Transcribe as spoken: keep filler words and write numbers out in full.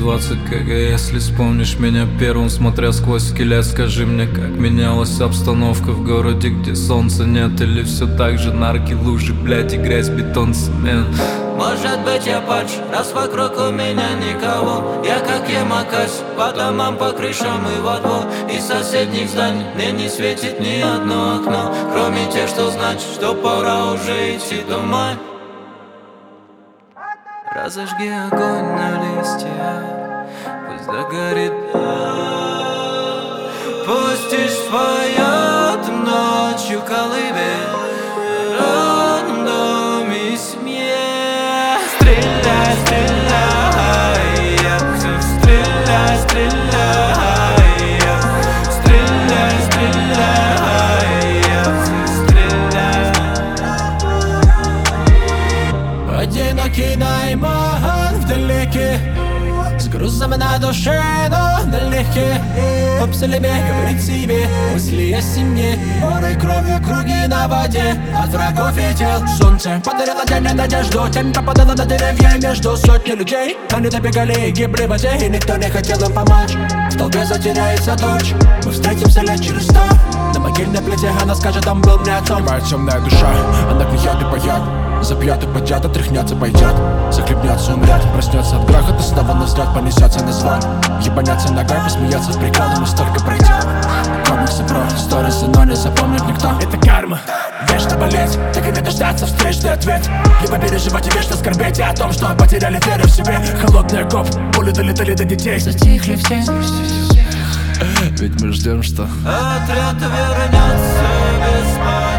двадцать кг. Если вспомнишь меня первым, смотря сквозь скелет, скажи мне, как менялась обстановка в городе, где солнца нет. Или все так же нарки, лужи, блять, и грязь, бетон, цемент. Может быть я падж, раз вокруг у меня никого. Я как Ямакась, по домам, по крышам и во двор. Из соседних зданий мне не светит ни одно окно, кроме тех, что значит, что пора уже идти домой. Разожги огонь на листьях, пусть догорит. Пусть тишь споет ночью колыбель, рандом и смех. Стреляй, стреляй, стреляй, стреляй, стреляй, стреляй, стреляй. Одинокий найман вдалеке, с грузом на душе, но налегке. Обсалебе говорит себе мысли о семье, морой кровью круги на воде, от врагов и тел. Солнце подарило день и надежду, тень попадала на деревья между сотни людей. Они добегали и гибли в воде, и никто не хотел им помочь. В толпе затеряется дочь, мы встретимся лет через сто. На могильной плите она скажет, он был мне отцом. Моя темная душа, она гниет и поет, запьет и падет, отряхнется, пойдет, захлебнется, умрет, проснется от грохота, снова на взлет, понесется на звон. Ебанется ногой, посмеется с приколом, и столько пройдет. Комиксы про сторисы, но не запомнит никто. Это карма, вечно болеть, так и не дождаться встречный ответ. Либо переживать и вечно скорбеть о том, что потеряли веру в себе. Холодный окоп, пули долетали до детей, затихли все. Ведь мы ждем, что отряд вернется без боя.